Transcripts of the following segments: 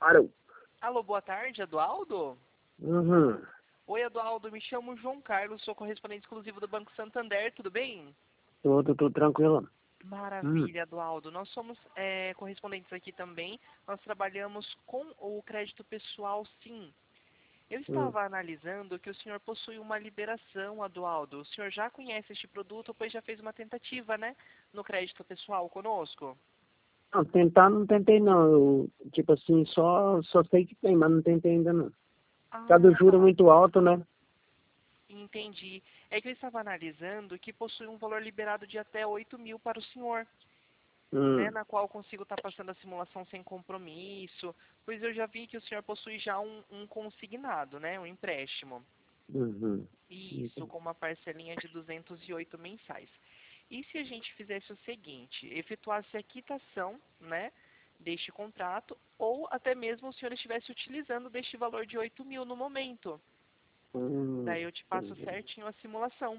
Alô? Alô, boa tarde, Eduardo? Uhum. Oi, Eduardo, me chamo João Carlos, sou correspondente exclusivo do Banco Santander, tudo bem? Tudo tranquilo. Maravilha, Eduardo. Nós somos correspondentes aqui também, nós trabalhamos com o crédito pessoal, sim. Eu estava analisando que o senhor possui uma liberação, Eduardo. O senhor já conhece este produto, pois já fez uma tentativa, né, no crédito pessoal conosco? Não, tentar não tentei não. Eu, tipo assim, só sei que tem, mas não tentei ainda não. Cada Ah, juro é tá. muito alto, né? Entendi. É que eu estava analisando que possui um valor liberado de até 8.000 para o senhor, né, Hum. na qual eu consigo estar passando a simulação sem compromisso, pois eu já vi que o senhor possui já um consignado, né, um empréstimo. Uhum. Isso, com uma parcelinha de 208 mensais. E se a gente fizesse o seguinte, efetuasse a quitação, né, deste contrato, ou até mesmo o senhor estivesse utilizando deste valor de 8.000 no momento. Daí eu te passo Entendi. certinho a simulação.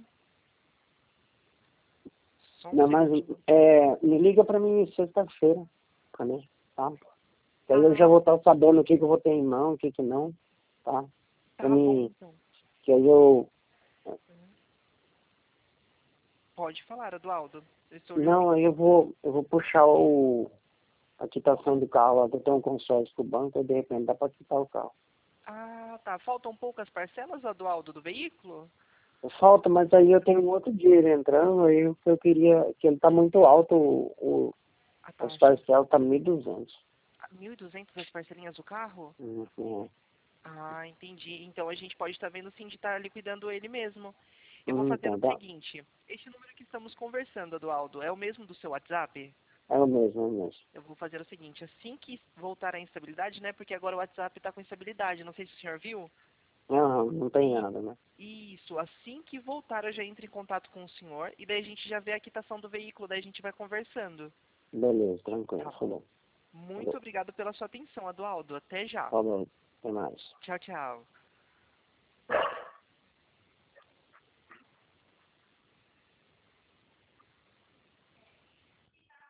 Só um Não, mas segundinho. me liga pra mim sexta-feira, pra mim, tá? Que aí eu já Ah, vou estar sabendo o que eu vou ter em mão, o que não, tá? Pra tá bom mim, então. que aí eu... Pode falar, Eduardo. Eu estou lhe Não, ouvindo. aí eu vou puxar a quitação do carro lá, que eu tenho um consórcio com o banco, e de repente dá pra quitar o carro. Ah, tá. Faltam poucas parcelas, Eduardo, do veículo? Falta, mas aí eu tenho um outro dinheiro entrando, aí eu queria, que ele tá muito alto, A os taxa. parcelas tá 1.200. 1.200 as parcelinhas do carro? Uhum. Ah, entendi. Então a gente pode estar vendo sim de estar liquidando ele mesmo. Eu vou fazer Então, o tá. seguinte. Este número que estamos conversando, Eduardo, é o mesmo do seu WhatsApp? É o mesmo, é o mesmo. Eu vou fazer o seguinte. Assim que voltar à instabilidade, né? Porque agora o WhatsApp está com instabilidade. Não sei se o senhor viu. Não tem E nada, né? isso. Assim que voltar, eu já entro em contato com o senhor. E daí a gente já vê a quitação do veículo. Daí a gente vai conversando. Beleza, tranquilo, Tá bom? falou. Muito Falou, obrigado pela sua atenção, Eduardo. Até já. falou, até mais. Tchau, tchau.